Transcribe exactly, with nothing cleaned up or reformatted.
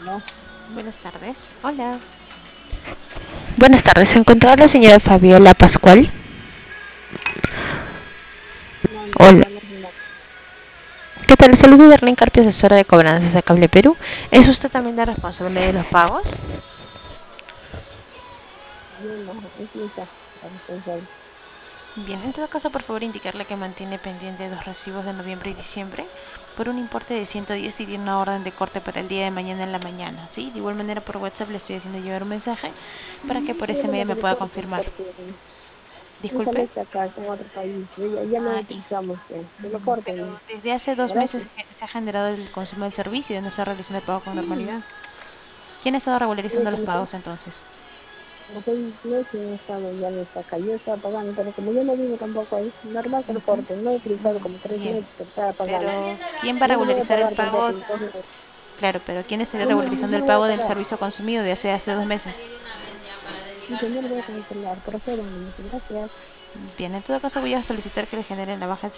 No, Buenas tardes. Hola. Buenas tardes. ¿Se encontraba la señora Fabiola Pascual? no, no, Hola. no, no, no. ¿Qué tal? Saludo de Arlene Carpio, asesora de cobranzas de Cable Perú. ¿Es usted también la responsable de los pagos? Yo no, es mi hija, la responsable. Bien, en todo caso, por favor, indicarle que mantiene pendiente dos recibos de noviembre y diciembre por un importe de ciento diez y tiene una orden de corte para el día de mañana en la mañana, ¿sí? De igual manera, por WhatsApp le estoy haciendo llegar un mensaje para que No hay por ese problema medio que me lo pueda corten, confirmar. porque eh, mi hija no Disculpe. está acá, está en otro país. Ya, ya no Ah, y utilizamos, eh, que lo Mm, Pero corten. desde hace dos Gracias. meses que se ha generado el consumo del servicio y no se ha realizado el pago con normalidad. ¿Quién ha estado Yo regularizando los como seis, pagos entonces? como seis meses he estado, ya no está acá. Yo estaba pagando, pero como yo no vivo tampoco ahí, normal que lo Ujú. corten. No he utilizado como Mm, tres Bien, meses, pero estaba pagando. pero ¿quién va a No lo voy a regularizar el pagar pago? tampoco los dos meses. Claro, pero ¿quién estaría No, no, no, regularizando no el lo voy a pago del pagar. servicio consumido de hace, hace dos meses? Dice, no lo voy a cancelar, procedan. Gracias. Bien, en todo caso voy a solicitar que le generen la baja